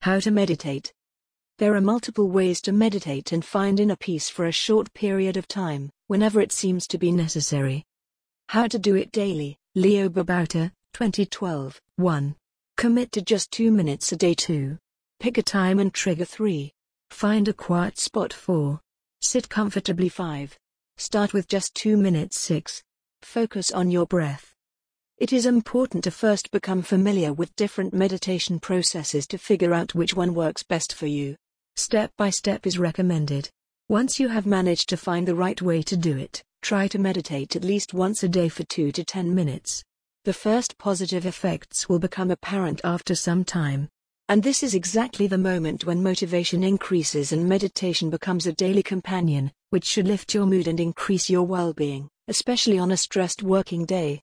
How to meditate. There are multiple ways to meditate and find inner peace for a short period of time, whenever it seems to be necessary. How to do it daily. Leo Babauta, 2012. 1. Commit to just 2 minutes a day. 2. Pick a time and trigger. 3. Find a quiet spot. 4. Sit comfortably. 5. Start with just 2 minutes. 6. Focus on your breath. It is important to first become familiar with different meditation processes to figure out which one works best for you. Step by step is recommended. Once you have managed to find the right way to do it, try to meditate at least once a day for 2 to 10 minutes. The first positive effects will become apparent after some time. And this is exactly the moment when motivation increases and meditation becomes a daily companion, which should lift your mood and increase your well-being, especially on a stressed working day.